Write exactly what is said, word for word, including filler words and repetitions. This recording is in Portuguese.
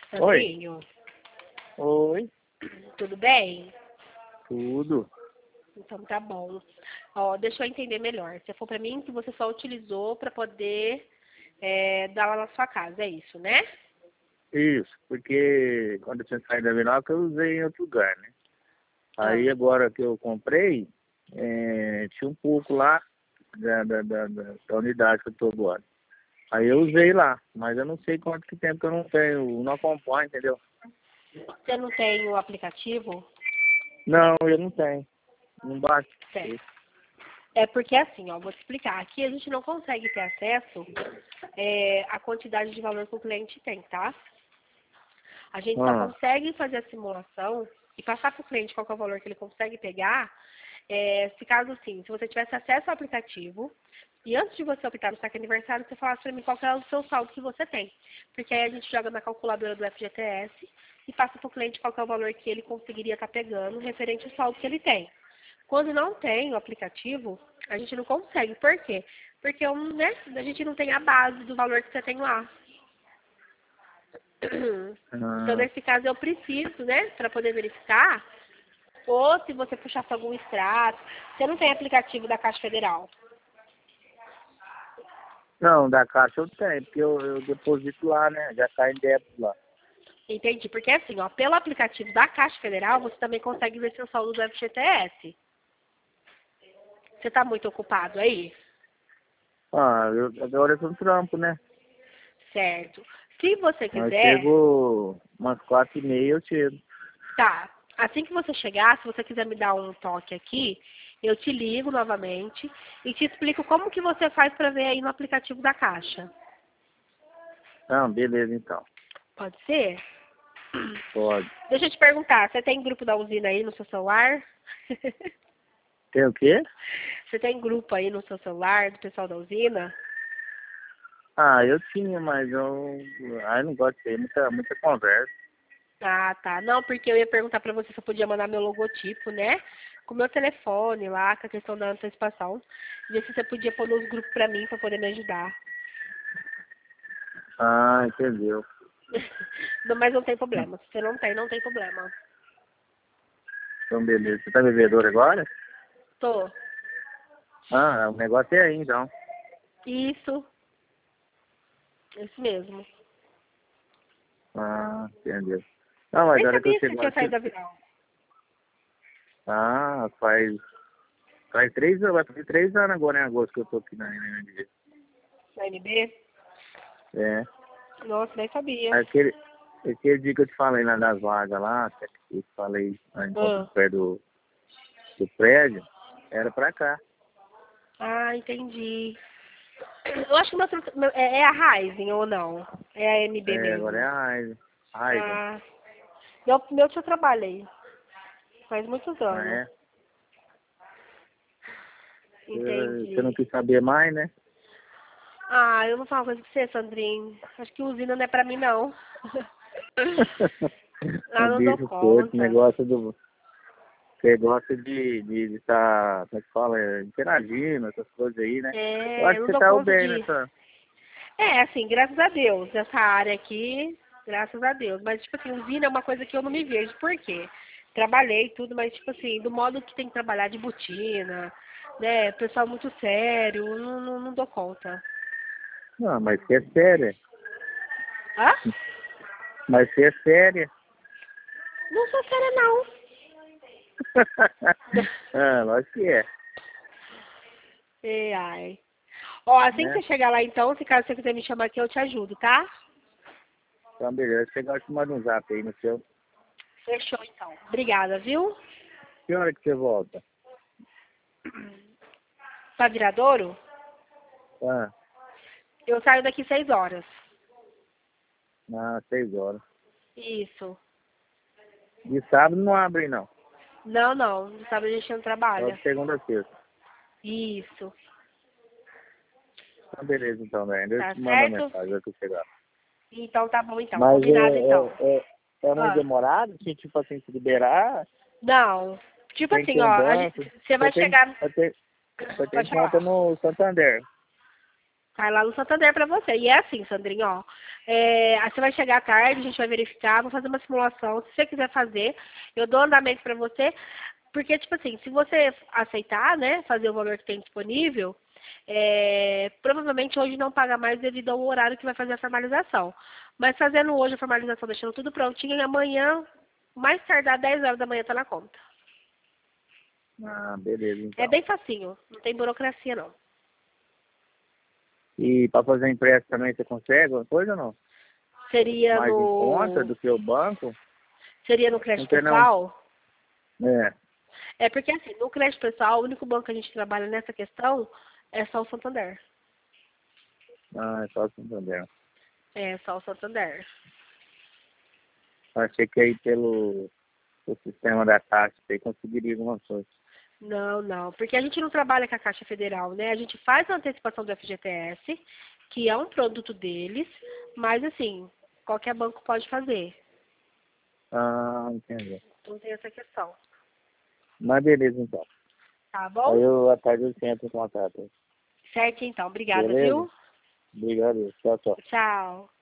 Oi. Sandrinho, Oi. tudo bem? Tudo. Então tá bom. Ó, deixa eu entender melhor. Você falou pra mim que você só utilizou pra poder é, dar lá na sua casa, é isso, né? Isso, porque quando eu tinha saído da Vinoca, eu usei em outro lugar, né? Aí Ah, agora que eu comprei, é, tinha um pouco lá da, da, da, da- da unidade que eu tô agora. Aí eu usei lá, mas eu não sei quanto que tempo que eu não tenho, não acompanho, entendeu? você não tem o aplicativo? Não, eu não tenho. Não bate. Certo. É porque assim, ó, vou te explicar. Aqui a gente não consegue ter acesso é, à quantidade de valor que o cliente tem, tá? A gente só Ah, consegue fazer a simulação e passar para o cliente qual que é o valor que ele consegue pegar, é, se caso assim, se você tivesse acesso ao aplicativo e antes de você optar no saque aniversário, você falasse para mim qual que é o seu saldo que você tem. Porque aí a gente joga na calculadora do F G T S e passa para o cliente qual que é o valor que ele conseguiria estar pegando referente ao saldo que ele tem. Quando não tem o aplicativo, a gente não consegue. Por quê? Porque um, né, a gente não tem a base do valor que você tem lá. Então, ah, nesse caso, eu preciso, né, para poder verificar, ou se você puxasse algum extrato. Você não tem aplicativo da Caixa Federal. não, da Caixa eu tenho, porque eu, eu deposito lá, né? Já cai em débito lá. Entendi. Porque assim, ó, pelo aplicativo da Caixa Federal, você também consegue ver seu saldo do F G T S. Você está muito ocupado aí? Ah, eu, agora eu tô no trampo, né? Certo. Se você Mas quiser, chego umas quatro e meia, eu chego. tá. Assim que você chegar, se você quiser me dar um toque aqui, eu te ligo novamente e te explico como que você faz para ver aí no aplicativo da Caixa. Não, beleza então. Pode ser? Pode. Deixa eu te perguntar, você tem grupo da usina aí no seu celular? Tem o quê? Você tem grupo aí no seu celular do pessoal da usina? Ah, eu tinha, mas eu. Ai, não gosto de ter muita, muita conversa. Ah, tá. Não, porque eu ia perguntar pra você se eu podia mandar meu logotipo, né? Com meu telefone lá, com a questão da antecipação. Ver se você podia pôr nos grupos pra mim, pra poder me ajudar. Ah, entendeu. Não, mas não tem problema. Se você não tem, não tem problema. Então, beleza. Você tá bebedor agora? Tô. Ah, o negócio é aí, então. Isso. Isso mesmo. Ah, entendeu. Não, mas Nem a hora que eu sabia que você chego lá, tinha eu te... saído da Viral. Ah, faz. Faz três anos, vai fazer três anos agora em agosto que eu tô aqui na N M D. Na N B? É. Nossa, nem sabia. Aquele, aquele dia que eu te falei lá das vagas lá, que eu te falei lá em Ponta Ah, do Pé do, do prédio, era pra cá. ah entendi. Eu acho que meu, truque- meu- é, é a Ryzen ou não? É a N B É, agora é mesmo. a Raizen. Raizen. Ah, meu, meu tio trabalhei. Faz muitos Ah, anos. é? Você você não Entendi. quis saber mais, né? Ah, eu não falo coisa pra você, Sandrinho. Acho que usina não é pra mim, não. Ah, Um não dou bicho forte, conta. negócio do. Você gosta de de de estar, como é que fala, interagindo, essas coisas aí, né? Eu É, acho eu que não você dou tá conta bem de... nessa. É, assim, graças a Deus, nessa área aqui, graças a Deus. Mas, tipo assim, usina é uma coisa que eu não me vejo. Por quê? Trabalhei e tudo, mas, tipo assim, do modo que tem que trabalhar de botina, né? Pessoal muito sério, eu não, não, não dou conta. Não, mas você é séria. Hã? Mas você é séria. Não sou séria, não. Ah, lógico que é, Ai, ai. Ó, assim que né? você chegar lá, então, se caso você quiser me chamar aqui, eu te ajudo, tá? Então, beleza. Chegar, eu te mando um zap aí no seu. Fechou, então. Obrigada, viu? Que hora que você volta? Pra Viradouro, Ah, eu saio daqui seis horas. ah, seis horas. Isso. De sábado não abre, não. Não, não. No sábado a gente não Só trabalha. de segunda a sexta. Isso. Então, beleza, então, velho. Eu Tá te mando uma certo? mensagem aí que eu chegar. Então tá bom, então. Mas é, Combinado, então. é, é, é muito Ah, demorado, que, tipo assim, se liberar, não. Tipo tem que assim, ter ó, um a gente- banco. você Você vai tem, chegar... você tem, você tem Pode conta falar. no Santander. Cai lá no Santander pra você. E é assim, Sandrinho, ó. É, aí você vai chegar à tarde, a gente vai verificar, vou fazer uma simulação. Se você quiser fazer, eu dou andamento pra você. Porque, tipo assim, se você aceitar, né, fazer o valor que tem disponível, é, provavelmente hoje não paga mais devido ao horário que vai fazer a formalização. Mas fazendo hoje a formalização, deixando tudo prontinho, e amanhã, mais tardar dez horas da manhã, tá na conta. Ah, beleza, É então. bem facinho, não tem burocracia não. E para fazer empréstimo também você consegue alguma coisa ou não? Seria Mais em conta no. do que o banco? Seria no Não crédito tem não. pessoal? É. É porque assim, no crédito pessoal, o único banco que a gente trabalha nessa questão é só o Santander. Ah, é só assim também. É só o Santander. Achei que aí pelo o sistema da taxa aí conseguiria alguma coisa. Não, não, porque a gente não trabalha com a Caixa Federal, né? A gente faz a antecipação do F G T S, que é um produto deles, mas assim, qualquer banco pode fazer. Ah, entendi. Então tem essa questão. Mas beleza então. Tá Aí bom? eu à tarde eu entro em contato. Certo, então. Obrigada, Beleza? viu? Obrigado. Tchau, tchau. Tchau.